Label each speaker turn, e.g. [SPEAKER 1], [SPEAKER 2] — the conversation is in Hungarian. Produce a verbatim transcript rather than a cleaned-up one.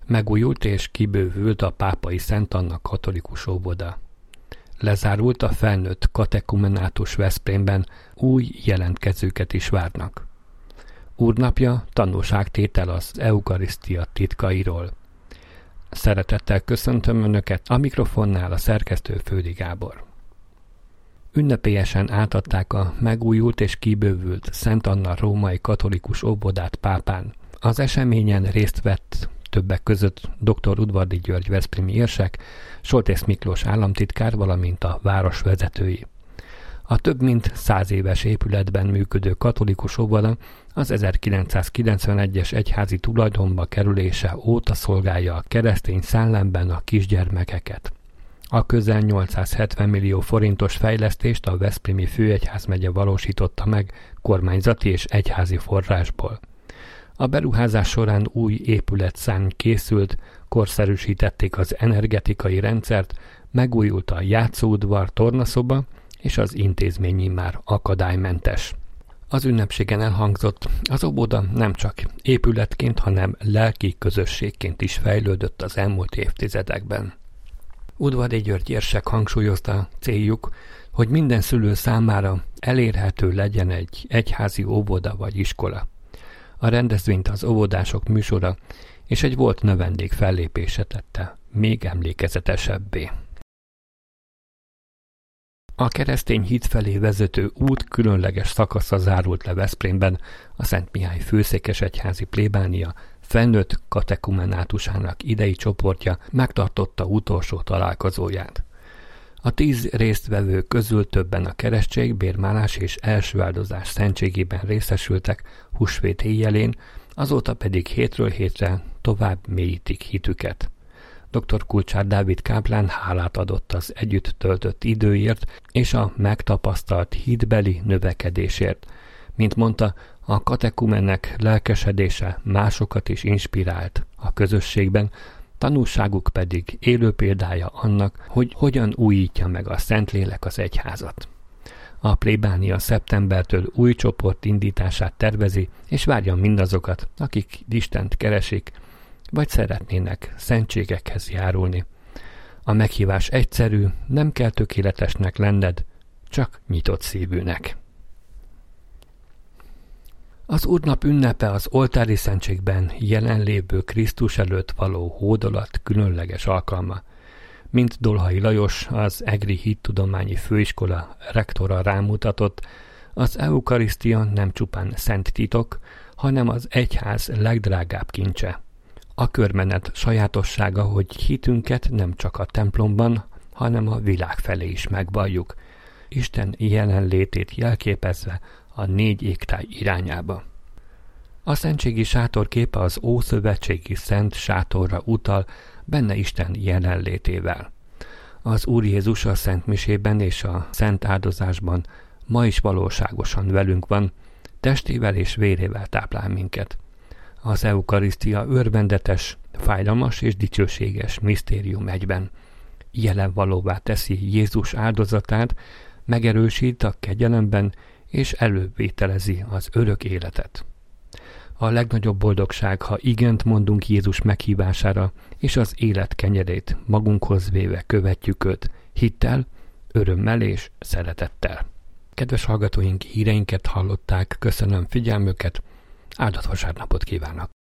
[SPEAKER 1] Megújult és kibővült a Pápai Szent Anna katolikus óvoda. Lezárult a felnőtt katekumenátus Veszprémben, új jelentkezőket is várnak. Úrnapja tanúságtétel az eukarisztia titkairól. Szeretettel köszöntöm Önöket, a mikrofonnál a szerkesztő Földi Gábor. Ünnepélyesen átadták a megújult és kibővült Szent Anna római katolikus óvodát Pápán. Az eseményen részt vett többek között dr. Udvardi György veszprémi érsek, Soltész Miklós államtitkár, valamint a város vezetői. A több mint száz éves épületben működő katolikus óvoda az ezerkilencszázkilencvenegyes egyházi tulajdonba kerülése óta szolgálja a keresztény szellemben a kisgyermekeket. A közel nyolcszázhetven millió forintos fejlesztést a Veszprémi főegyházmegye valósította meg kormányzati és egyházi forrásból. A beruházás során új épületszárny készült, korszerűsítették az energetikai rendszert, megújult a játszóudvar, tornaszoba, és az intézmény immár akadálymentes. Az ünnepségen elhangzott, az óvoda nem csak épületként, hanem lelki közösségként is fejlődött az elmúlt évtizedekben. Udvardi György érsek hangsúlyozta, céljuk, hogy minden szülő számára elérhető legyen egy egyházi óvoda vagy iskola. A rendezvényt az óvodások műsora és egy volt növendék fellépése tette még emlékezetesebbé. A keresztény hit felé vezető út különleges szakasza zárult le Veszprémben, a Szent Mihály főszékesegyházi plébánia felnőtt katekumenátusának idei csoportja megtartotta utolsó találkozóját. A tíz résztvevő közül többen a keresztség, bérmálás és első áldozás szentségében részesültek húsvét éjjelén, azóta pedig hétről hétre tovább mélyítik hitüket. doktor Kulcsár Dávid káplán hálát adott az együtt töltött időért és a megtapasztalt hitbeli növekedésért. Mint mondta, a katekumenek lelkesedése másokat is inspirált a közösségben, tanúságuk pedig élő példája annak, hogy hogyan újítja meg a Szentlélek az egyházat. A plébánia szeptembertől új csoport indítását tervezi, és várja mindazokat, akik Istent keresik, vagy szeretnének szentségekhez járulni. A meghívás egyszerű, nem kell tökéletesnek lenned, csak nyitott szívűnek. Az Úrnap ünnepe az oltári szentségben jelenlévő Krisztus előtt való hódolat különleges alkalma. Mint Dolhai Lajos, az Egri Hittudományi Főiskola rektora rámutatott, az eukarisztia nem csupán szent titok, hanem az egyház legdrágább kincse. A körmenet sajátossága, hogy hitünket nem csak a templomban, hanem a világ felé is megvalljuk, Isten jelenlétét jelképezve a négy égtáj irányába. A szentségi sátor képe az ószövetségi szent sátorra utal, benne Isten jelenlétével. Az Úr Jézus a Szent Misében és a Szent Áldozásban ma is valóságosan velünk van, testével és vérével táplál minket. Az eukarisztia örvendetes, fájdalmas és dicsőséges misztérium egyben. Jelenvalóvá teszi Jézus áldozatát, megerősít a kegyelemben és elővételezi az örök életet. A legnagyobb boldogság, ha igent mondunk Jézus meghívására, és az élet kenyerét magunkhoz véve követjük őt, hittel, örömmel és szeretettel. Kedves hallgatóink, híreinket hallották, köszönöm figyelmüket, áldott vasárnapot kívánok!